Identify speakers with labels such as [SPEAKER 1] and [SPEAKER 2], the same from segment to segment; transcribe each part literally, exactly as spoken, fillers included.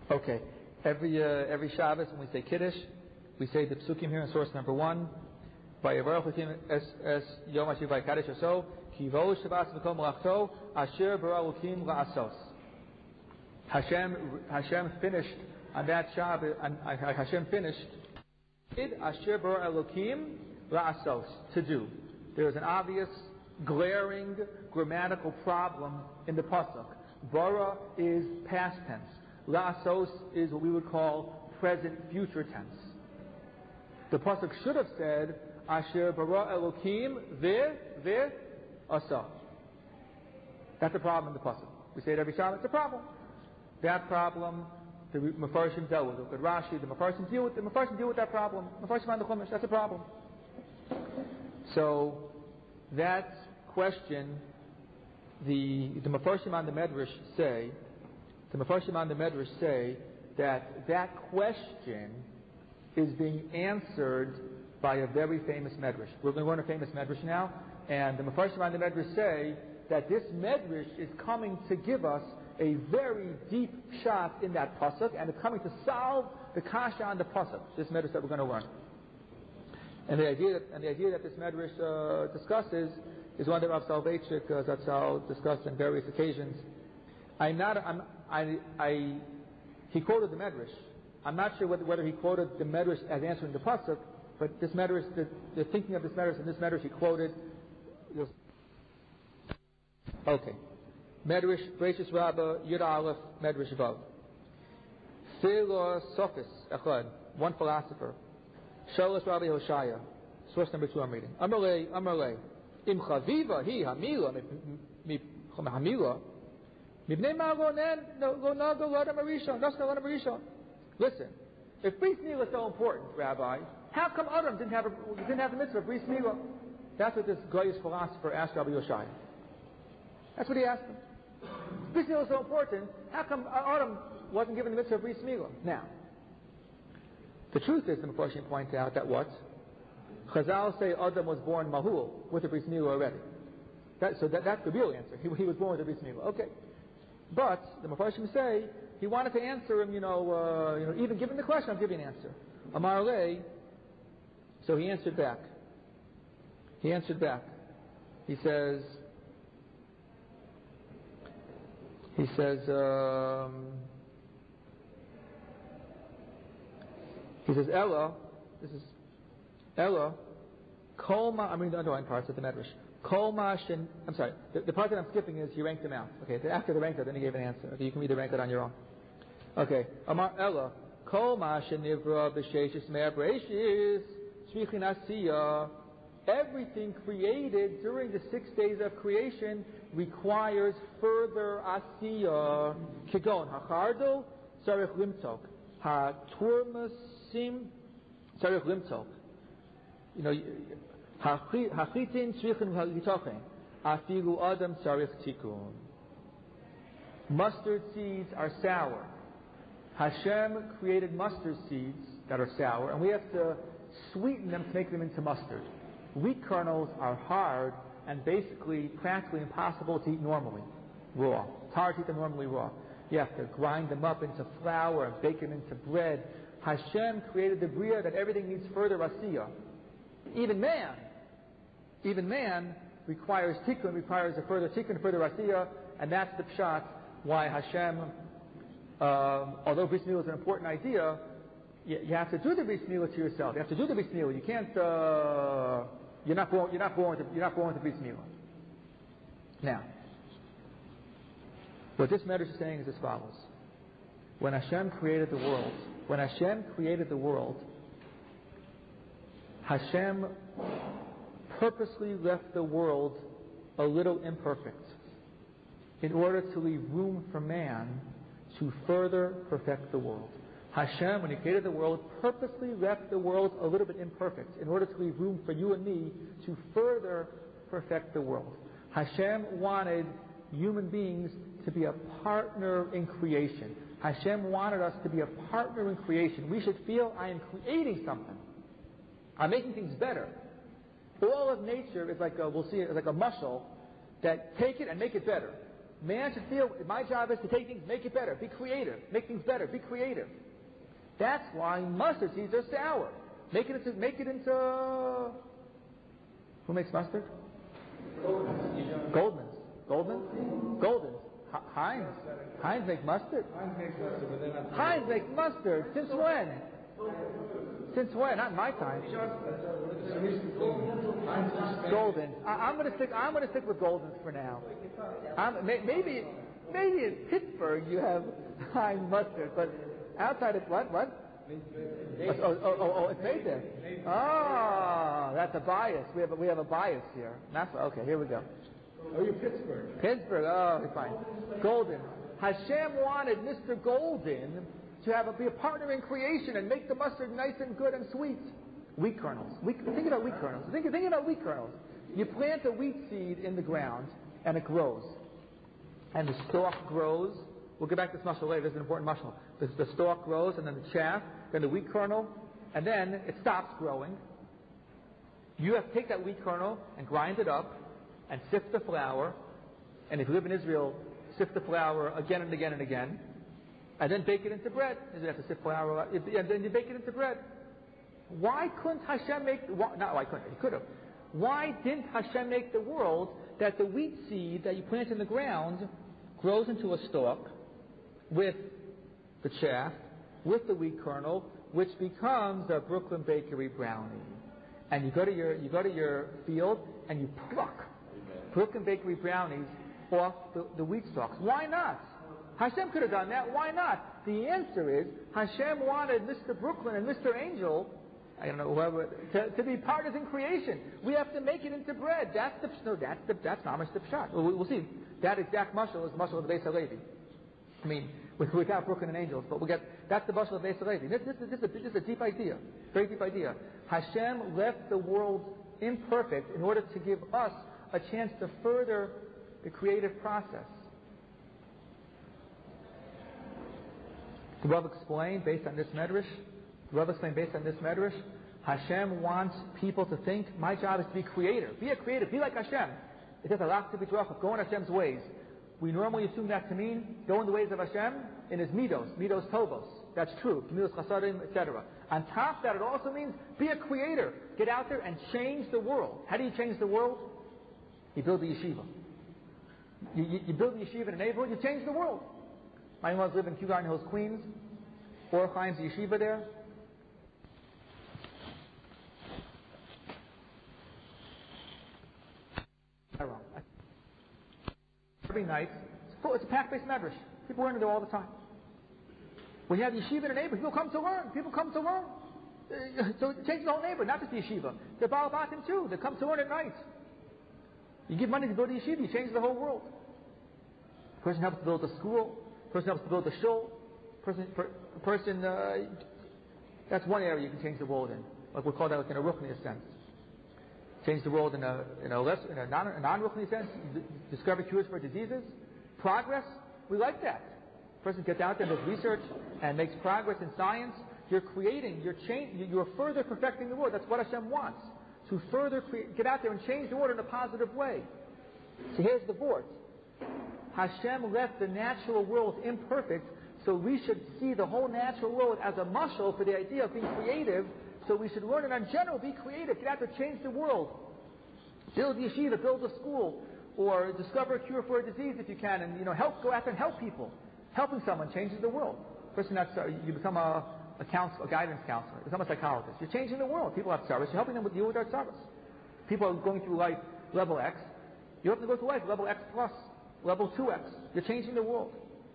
[SPEAKER 1] Okay. Every uh, every Shabbos when we say Kiddush, we say the psukim here in source number one. Vayevarach Elokim es es Yom Hashiv Vayikadosh Oso Ki V'ol Shabbos V'Kol Malachto Asher Bara Elokim La'asos. Hashem Hashem finished on that Shabbos. And Hashem finished. Did Asher Bara Elokim La'asos, to do. There is an obvious, glaring grammatical problem in the pasuk. Bara is past tense. La'asos is what we would call present future tense. The pasuk should have said Asher bara Elokim ve ve asa. That's a problem in the pasuk. We say it every Shabbat. It's a problem. That problem the Mefarshim dealt with. Look at Rashi. The Mefarshim deal with the Mefarshim deal with that problem. Mefarshim on the Chumash. That's a problem. So that question, the the Mefarshim on the Medrash say. The Mefarshim on the Medrash say that that question is being answered by a very famous Medrash. We're going to learn a famous Medrash now, and the Mefarshim on the Medrash say that this Medrash is coming to give us a very deep shot in that pasuk, and it's coming to solve the kasha on the pasuk. This Medrash that we're going to learn, and the idea that, and the idea that this Medrash uh, discusses is one that Rav Soloveitchik uh, Zatzal discussed on various occasions. I'm not. I'm, I, I, he quoted the Medrash. I'm not sure whether, whether he quoted the Medrash as answering the pasuk, but this Medrash, the, the thinking of this Medrash, and this Medrash he quoted. Okay, Medrash Bereishis Rabbah Yud Aleph Medrash Vav. Philosophus Echad, one philosopher. Shalosh Rabbi Hoshaya, source number two. I'm reading. Amalei Amalei Im Chaviva Hi Hamila Hamila. Listen, if Bris Milah is so important, Rabbi, how come Adam didn't have a, didn't have the mitzvah of Bris Milah? That's what this Goyish philosopher asked Rabbi Yoshai. That's what he asked him. If Bris Milah is so important, how come Adam wasn't given the mitzvah of Bris Milah? Now, the truth is, the Mefarshim point out that what? Chazal say Adam was born Mahul with the Bris Milah already. That, so that, that's the real answer. He, he was born with the Bris Milah. Okay. But the Mefarshim say he wanted to answer him, you know, uh, you know, even given the question, I'll give you an answer. Amar lei. So he answered back. He answered back. He says. He says. Um, he says Ella. This is Ella. Kolma. I mean the underlying parts of the Medrash. Kolmash and I'm sorry. The, the part that I'm skipping is he ranked them out. Okay, after the rank out, then he gave an answer. Okay, you can read the rank out on your own. Okay, Amar Ella Kolmash and Nivra b'Sheishis Me'er Bereishis Shvichin Asiya. Everything created during the six days of creation requires further Asiya. Kigon Hachardo Tzarich Limtok HaTurmasim Tzarich Limtok. You know. Hachitin shvichin v'hagitochen afilu adam tzarich tikun. Mustard seeds are sour. Hashem created mustard seeds that are sour, and we have to sweeten them to make them into mustard. Wheat kernels are hard and basically practically impossible to eat normally, raw. It's hard to eat them normally raw. You have to grind them up into flour and bake them into bread. Hashem created the bria that everything needs further asiyah. Even man, even man requires tikkun, requires a further tikkun, further asiyah, and that's the pshat why Hashem, um, although Bris Milah is an important idea, you, you have to do the Bris Milah to yourself. You have to do the Bris Milah. You can't. Uh, you're not born. You're not born. To, you're not born to Bris Milah. Now, what this Medrash is saying is as follows: when Hashem created the world, when Hashem created the world. Hashem purposely left the world a little imperfect in order to leave room for man to further perfect the world. Hashem, when He created the world, purposely left the world a little bit imperfect in order to leave room for you and me to further perfect the world. Hashem wanted human beings to be a partner in creation. Hashem wanted us to be a partner in creation. We should feel, I am creating something. I'm making things better. All of nature is like a, we'll see it as like a muscle that take it and make it better. Man should feel, my job is to take things, make it better, be creative, make things better, be creative. That's why mustard seeds are sour. Make it into, make it into, who makes mustard? Goldman's. Goldman's? Goldman's. H- Heinz. Heinz make mustard.
[SPEAKER 2] Heinz makes mustard, but they're not.
[SPEAKER 1] Heinz make mustard. Since when? Since when? Not in my time. Golden. I, I'm going to stick. I'm going to stick with Golden's for now. I'm, may, maybe, maybe in Pittsburgh you have Heinz mustard, but outside of what? What? Oh, oh, oh, oh, it's made there. Ah, oh, that's a bias. We have a, we have a bias here. That's okay. Here we go.
[SPEAKER 2] Oh, you're Pittsburgh.
[SPEAKER 1] Pittsburgh. Oh, fine. Golden. Hashem wanted Mister Golden to have a, be a partner in creation and make the mustard nice and good and sweet. Wheat kernels. Wheat, think about wheat kernels. Think, think about wheat kernels. You plant a wheat seed in the ground and it grows. And the stalk grows. We'll get back to this mushroom later. This is an important mushroom. The, the stalk grows and then the chaff, then the wheat kernel, and then it stops growing. You have to take that wheat kernel and grind it up and sift the flour. And if you live in Israel, sift the flour again and again and again. And then bake it into bread. You have to sift flour, and then you bake it into bread. Why couldn't Hashem make, why, not why couldn't, he could have. Why didn't Hashem make the world that the wheat seed that you plant in the ground grows into a stalk with the chaff, with the wheat kernel, which becomes a Brooklyn Bakery brownie. And you go to your, you go to your field and you pluck Brooklyn Bakery brownies off the, the wheat stalks. Why not? Hashem could have done that. Why not? The answer is Hashem wanted Mister Brooklyn and Mister Angel, I don't know whoever, to, to be partners in creation. We have to make it into bread. That's the no, that's the that's not much the pshat. We'll, we'll see. That exact mushal is the mushal of the Beis HaLevi. I mean, without Brooklyn and Angels, but we'll get that's the mushal of the Beis HaLevi. This, this, this, this, this is a deep idea, very deep idea. Hashem left the world imperfect in order to give us a chance to further the creative process. The Rav explained based on this medrash. The Rav explained based on this medrash. Hashem wants people to think, my job is to be creative. Be a creative. Be like Hashem. It says, "Alach to b'drachav." Go in Hashem's ways. We normally assume that to mean go in the ways of Hashem in His midos, midos tovos. That's true. Midos chasadim, et cetera. On top of that, it also means be a creator. Get out there and change the world. How do you change the world? You build the yeshiva. You, you, you build the yeshiva in a neighborhood. You change the world. My in-laws live in Kew Garden Hills, Queens. Or Chaim's yeshiva there. Every night, it's, full, it's a packed-based medrash. People learn there all the time. When you have yeshiva in a neighborhood, people come to learn. People come to learn. Uh, so it changes the whole neighborhood, not just the yeshiva. The Baal Batim too. They come to learn at night. You give money to build a yeshiva, you change the whole world. A person helps to build a school. A person helps to build a shul. Person, per, person uh, that's one area you can change the world in. Like we'll call that like in a ruchniya sense. Change the world in a in a less in a non a non-ruchniya sense. D- discover cures for diseases. Progress. We like that. Person gets out there, does research, and makes progress in science. You're creating. You're change. You're further perfecting the world. That's what Hashem wants. To further create, get out there and change the world in a positive way. So here's the vort. Hashem left the natural world imperfect, so we should see the whole natural world as a mashal for the idea of being creative. So we should learn it in general, be creative, get out there, change the world. Build yeshiva, build a school, or discover a cure for a disease if you can, and you know, help, go out there and help people. Helping someone changes the world. Person that's, uh, you become a, a, counsel, a guidance counselor, become a psychologist. You're changing the world. People have service, you're helping them with, deal with their service. People are going through life level X. You have to go through life level X plus, level two X. You're changing the world.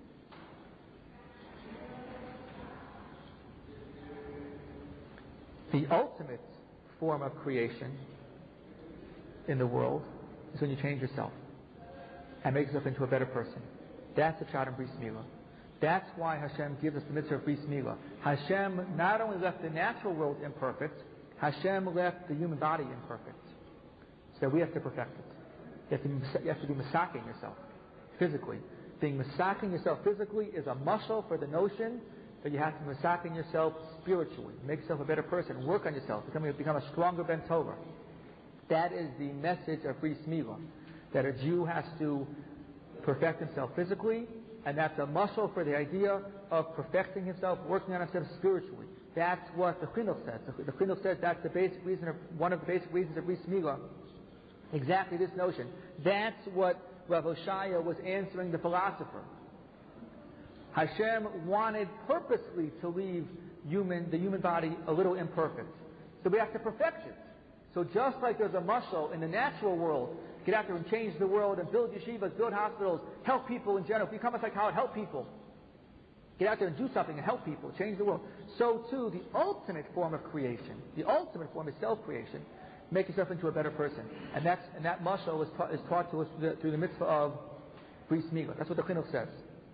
[SPEAKER 1] The ultimate form of creation in the world is when you change yourself and make yourself into a better person. That's the Pshat in Bris Milah. That's why Hashem gives us the mitzvah of Bris Milah. Hashem not only left the natural world imperfect, Hashem left the human body imperfect. So we have to perfect it. You have to be, you have to be masaking yourself physically. Being masaking yourself physically is a mashal for the notion that you have to be masaking yourself spiritually. Make yourself a better person. Work on yourself. Become, become a stronger Ben Tova. That is the message of Bris Milah. That a Jew has to perfect himself physically, and that's a muscle for the idea of perfecting himself, working on himself spiritually. That's what the Chinuch says. The, the Chinuch says that's the basic reason of, one of the basic reasons of Bris Milah. Exactly this notion. That's what Rav Hoshaya was answering the philosopher. Hashem wanted purposely to leave human, the human body a little imperfect. So we have to perfect it. So just like there's a muscle in the natural world, get out there and change the world and build yeshivas, build hospitals, help people in general. Become a psychologist, help people. Get out there and do something and help people, change the world. So too, the ultimate form of creation, the ultimate form is self-creation. Make yourself into a better person. And that's and that muscle is, ta- is taught to us through the, through the mitzvah of Bris Milah. That's what the Chinuch says.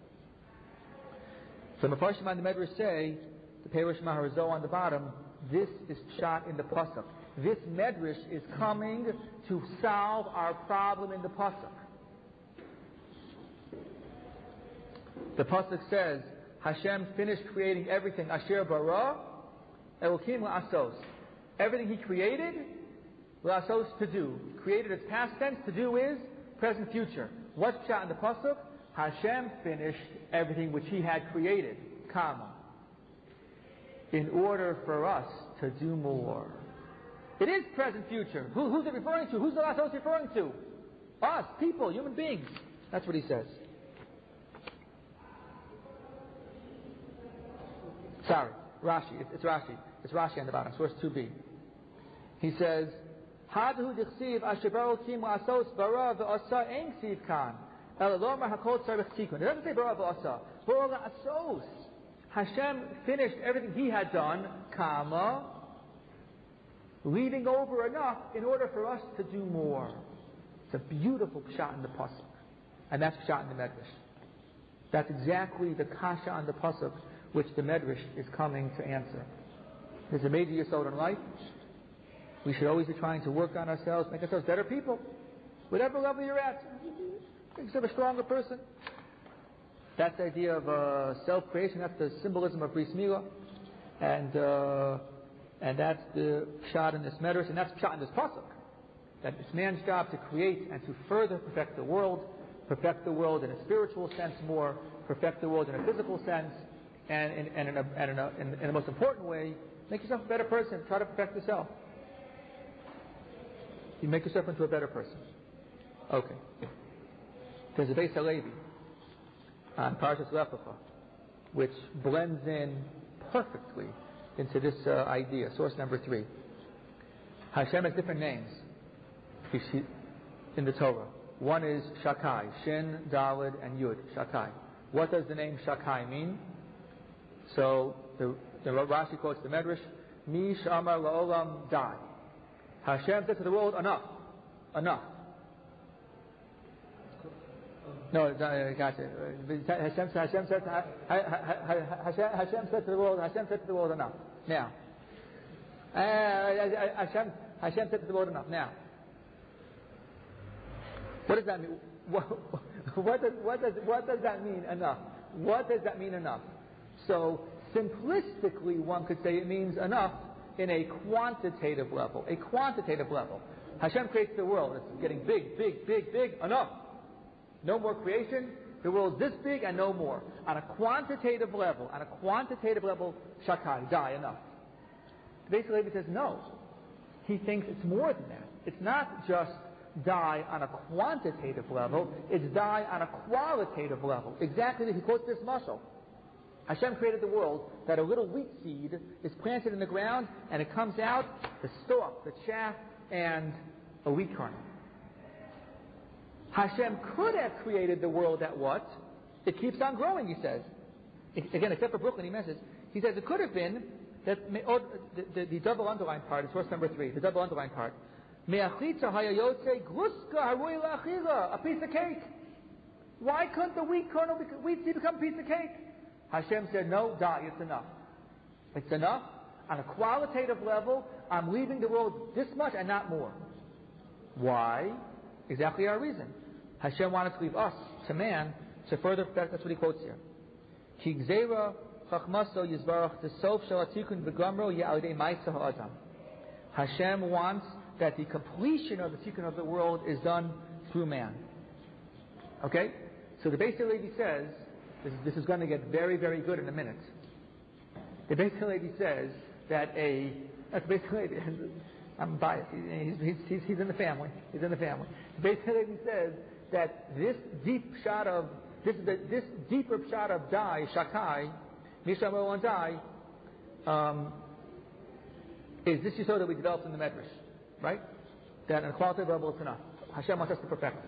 [SPEAKER 1] So the Mefarshim and the Medrash say, the Perush Maharazot on the bottom, this is shot in the Pasuk. This Medrash is coming to solve our problem in the Pasuk. The Pasuk says, Hashem finished creating everything. Asher bara, Elokim la'asos. Everything He created, la'asos to do. Created its past tense, to do is present future. What's shot in the Pasuk? Hashem finished everything which He had created, comma, in order for us to do more. It is present future. Who, who's it referring to? Who's the la'asos referring to? Us, people, human beings. That's what he says. Sorry, Rashi. It's, it's Rashi. It's Rashi on the bottom. Source two b. He says, "Hadhu dichsiv asher bara kim la'asos bara v'asa ein ksiv kan el lo mar hakol tzarich tikun." It doesn't say bara v'asa. Bara la'asos. Hashem finished everything He had done, comma, leaving over enough in order for us to do more. It's a beautiful pshat in the pasuk, and that's pshat in the medrash. That's exactly the kasha on the pasuk which the Medrash is coming to answer. There's a major yesod in life. We should always be trying to work on ourselves, make ourselves better people. Whatever level you're at, make yourself a stronger person. That's the idea of uh, self-creation. That's the symbolism of Bris Milah. And, uh, and that's the pshat in this Medrash, and that's pshat in this pasuk. That it's man's job to create and to further perfect the world, perfect the world in a spiritual sense more, perfect the world in a physical sense, and, and, and, in, a, and in, a, in, in the most important way, make yourself a better person. Try to perfect yourself. You make yourself into a better person. Okay. There's a Beis Halevi on Parashas Lech Lecha, which blends in perfectly into this uh, idea. Source number three. Hashem has different names in the Torah. One is Shakai, Shin, Daled, and Yud. Shakai. What does the name Shakai mean? So the, the Rashi quotes the Medrash, Mi Shamar La'olam Dai. Hashem said to the world, enough, enough. No, I got it. Hashem, Hashem said, to, Hashem, Hashem said to the world, Hashem said to the world, enough. Now, uh, Hashem, Hashem said to the world, enough. Now, what does that mean? What, what, does, what, does, what does that mean, enough? What does that mean, enough? So, simplistically, one could say it means enough in a quantitative level. A quantitative level. Hashem creates the world. It's getting big, big, big, big. Enough. No more creation. The world's this big and no more. On a quantitative level, on a quantitative level, Shakai, die, enough. Basically, he says no. He thinks it's more than that. It's not just die on a quantitative level. It's die on a qualitative level. Exactly, he quotes this muscle. Hashem created the world that a little wheat seed is planted in the ground and it comes out, the stalk, the chaff, and a wheat kernel. Hashem could have created the world that what? It keeps on growing, he says. Again, except for Brooklyn, he mentions. He says it could have been that oh, the, the, the double underlined part is source number three, the double underlined part. A piece of cake. Why couldn't the wheat kernel, wheat seed become a piece of cake? Hashem said, no, die, it's enough. It's enough. On a qualitative level, I'm leaving the world this much and not more. Why? Exactly our reason. Hashem wanted to leave us, to man, to further perfect. That's what he quotes here. Ki gzeira chachmaso yizbarach t'sof shel hatikun v'gamro ye'alidei ma'aseh ha'adam. Hashem wants that the completion of the tikkun of the world is done through man. Okay? So the Beis Halevi says, this is, this is going to get very, very good in a minute. The Beis Halevi says that a, that's Beis Halevi, I'm biased, he's, he's, he's, he's in the family, he's in the family. The Beis Halevi says that this deep shot of, this, the, this deeper shot of Dai, Shakai, Mishra Moan Dai, um, is this Yisod that we developed in the Medrash, right? That on a qualitative level it's enough. Hashem wants us to perfect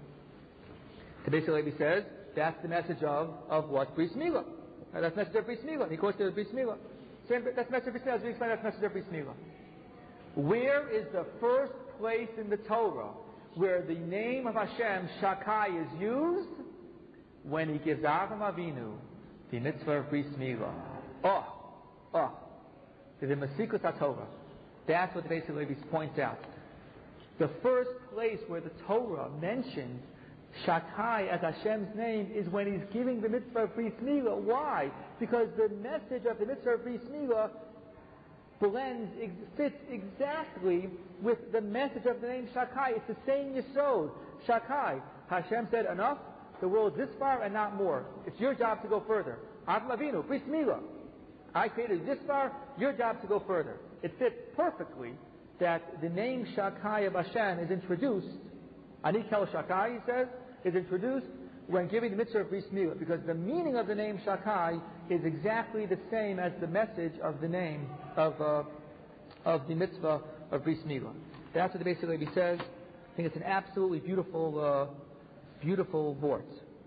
[SPEAKER 1] it. The Beis Halevi says that's the message of, of what? Bris Milah. Uh, that's the message of Bris Milah. He quotes the Bris Milah. Same, that's the message of Bris Milah. As we explain, that's the message of Bris Milah. Where is the first place in the Torah where the name of Hashem, Shakai, is used? When he gives Avram Avinu the mitzvah of Bris Milah. Oh, oh. The Masikus HaTorah. That's what the Beis Halevi points out. The first place where the Torah mentions Shakai as Hashem's name is when he's giving the mitzvah of Bris Milah. Why? Because the message of the mitzvah of Bris Milah blends, fits exactly with the message of the name Shakai. It's the same Yesod. Shakai. Hashem said, enough, the world is this far and not more. It's your job to go further. Avram Avinu, Bris Milah. I created this far, your job to go further. It fits perfectly that the name Shakai of Hashem is introduced, Ani Kel Shakai, he says, is introduced when giving the mitzvah of Bris Milah, because the meaning of the name Shakai is exactly the same as the message of the name of uh, of the mitzvah of Bris Milah. That's what the Beis Halevi says. I think it's an absolutely beautiful, uh, beautiful vort.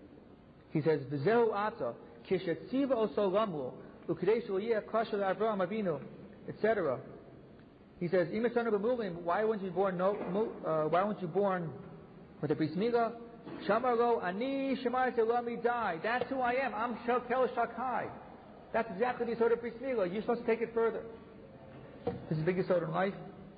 [SPEAKER 1] He says, "V'zehu ata kishetziva oso lamlu u'kidei shelo yeh kasher Avraham Avinu," et cetera. He says, "Why weren't you born? No, uh, why weren't you born with a Bris Milah? Shamar ani shemar telami die. That's who I am. I'm Shakel Shakai. That's exactly the sort of Bris Milah. You're supposed to take it further. This is the biggest sort in life.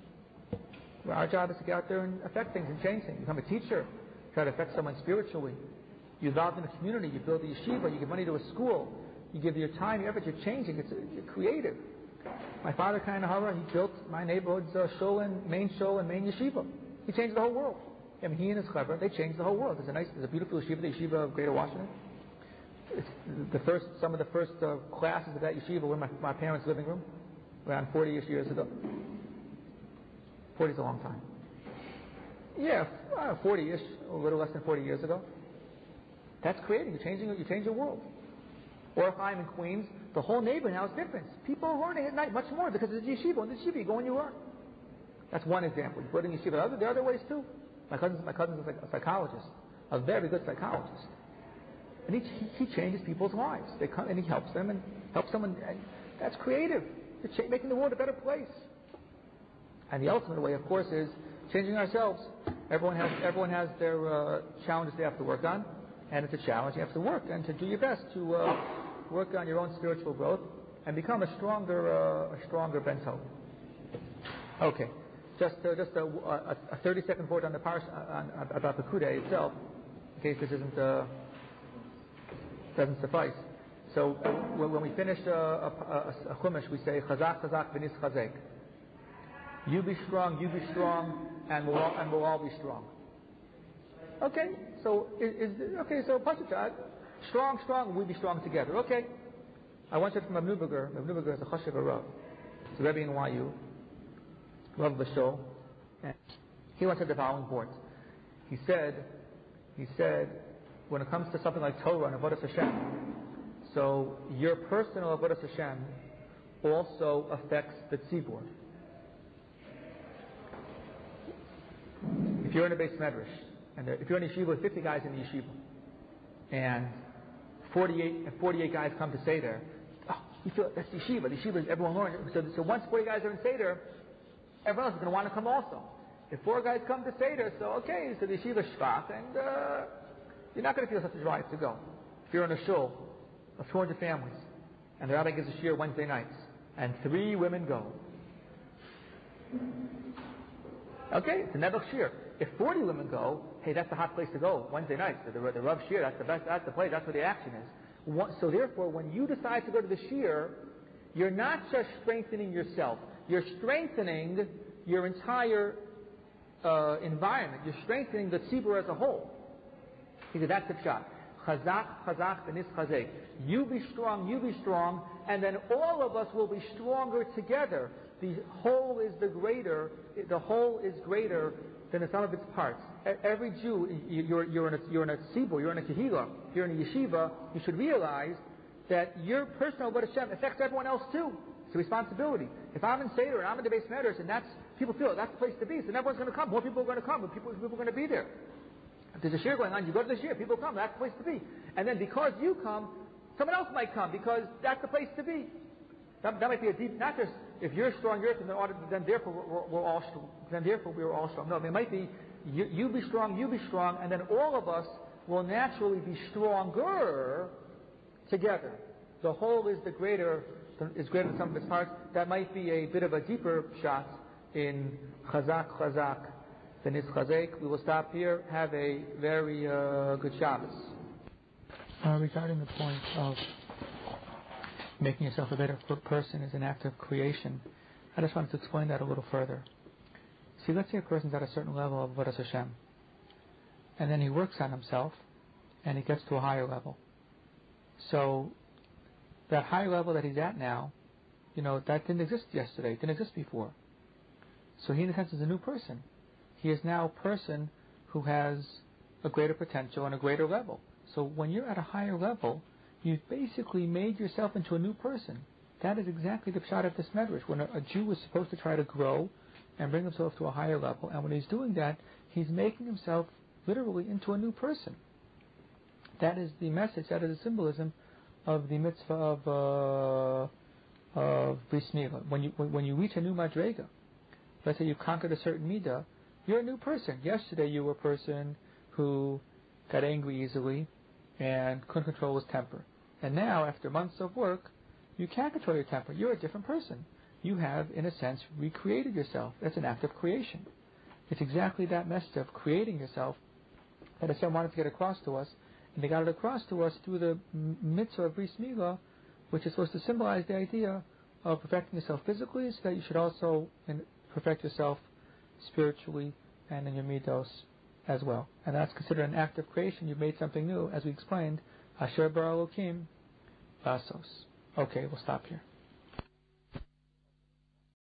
[SPEAKER 1] Well, our job is to get out there and affect things and change things. Become a teacher. Try to affect someone spiritually. You're involved in the community. You build a yeshiva. You give money to a school. You give your time, your effort. You're changing. It's you're creative. My father, Kain Hara, he built my neighborhood's uh, shul and main shul and main yeshiva. He changed the whole world. I mean, he and his clever, they changed the whole world. There's a nice, there's a beautiful yeshiva, the yeshiva of Greater Washington. It's the first, some of the first uh, classes of that yeshiva were in my, my parents' living room, around forty-ish years ago. forty is a long time. Yeah, uh, forty-ish, a little less than forty years ago. That's creating, you're changing, you change the world. Or if I'm in Queens, the whole neighborhood now is different. People are learning at night much more because it's a yeshiva. In the yeshiva, you go and you learn. That's one example. You put in yeshiva. There are other ways too. My cousin's my cousin's a psychologist, a very good psychologist, and he he changes people's lives. They come and he helps them and helps someone. And that's creative. It's making the world a better place. And the ultimate way, of course, is changing ourselves. Everyone has everyone has their uh, challenges they have to work on, and it's a challenge you have to work and to do your best to uh, work on your own spiritual growth and become a stronger uh, a stronger Ben Tov. Okay. Just, uh, just a, a, a thirty-second word on the parsha, on, on, about the Kudei itself, in case this isn't uh, doesn't suffice. So uh, when we finish uh, a, a, a chumash, we say Chazak, Chazak, V'nis Chazek. You be strong, you be strong, and we'll all, and we'll all be strong. Okay, so is, is okay. So Pashutat, strong, strong, we be strong together. Okay, I want you from Rav Neuberger. Rav Neuberger is a chashiv Rav. It's a Rebbe in Y U. Love the show. He once said the following words. He said, he said, when it comes to something like Torah and Avodas Hashem, so your personal Avodas Hashem also affects the tzibur. If you're in a base medrash, and there, if you're in a yeshiva with fifty guys in the yeshiva, and forty-eight, and forty-eight guys come to Seder, oh, you feel that's the yeshiva. The yeshiva is everyone learning. So, so once forty guys are in Seder, everyone else is going to want to come also. If four guys come to Seder, so okay, so the yeshiva shvach, and uh, you're not going to feel such a drive to go. If you're in a shul of two hundred families, and the rabbi gives a shiur Wednesday nights, and three women go. Okay, it's a nebuch shiur. If forty women go, hey, that's the hot place to go. Wednesday nights, the, the, the Rav shiur, that's the best, that's the place, that's where the action is. One, so therefore, when you decide to go to the shiur, you're not just strengthening yourself. You're strengthening your entire uh, environment. You're strengthening the tzibur as a whole. He said, that's the shot. Chazak, chazak, v'nis chazek. You be strong, you be strong, and then all of us will be stronger together. The whole is the greater, the whole is greater than the sum of its parts. Every Jew, you're, you're in a, you're in a tzibur, you're in a kehillah, you're in a yeshiva, you should realize that your personal Avodas Hashem affects everyone else too. It's a responsibility. If I'm in Seder and I'm in the Beis Medrash and that's, people feel that's the place to be, so everyone's going to come. More people are going to come, but people, people are going to be there. If there's a shir going on, you go to the shir, people come, that's the place to be. And then because you come, someone else might come because that's the place to be. That, that might be a deep, not just if you're strong, you're then, then therefore we're, we're all strong. Then therefore we're all strong. No, it might be you, you be strong, you be strong, and then all of us will naturally be stronger together. The whole is the greater, is greater than some of its parts. That might be a bit of a deeper shot in Chazak, Chazak, V'nis Chazek. We will stop here. Have a very uh, good Shabbos. Uh, regarding the point of making yourself a better person is an act of creation, I just wanted to explain that a little further. See, let's say a person's at a certain level of Avodas Hashem, and then he works on himself, and he gets to a higher level. So, that higher level that he's at now, you know, that didn't exist yesterday, didn't exist before. So he, in a sense, is a new person. He is now a person who has a greater potential and a greater level. So when you're at a higher level, you've basically made yourself into a new person. That is exactly the pshat of this medrash. When a, a Jew is supposed to try to grow and bring himself to a higher level, and when he's doing that, he's making himself literally into a new person. That is the message, that is the symbolism of the mitzvah of uh, of Bris Milah. When you when you reach a new madrega, let's say you've conquered a certain midah, you're a new person. Yesterday you were a person who got angry easily and couldn't control his temper. And now, after months of work, you can't control your temper. You're a different person. You have, in a sense, recreated yourself. That's an act of creation. It's exactly that message of creating yourself that Hashem wanted to get across to us. And they got it across to us through the mitzvah of Bris Milah, which is supposed to symbolize the idea of perfecting yourself physically, so that you should also perfect yourself spiritually and in your midos as well. And that's considered an act of creation. You've made something new, as we explained. Asher bara Elokim Vasos. Okay, we'll stop here.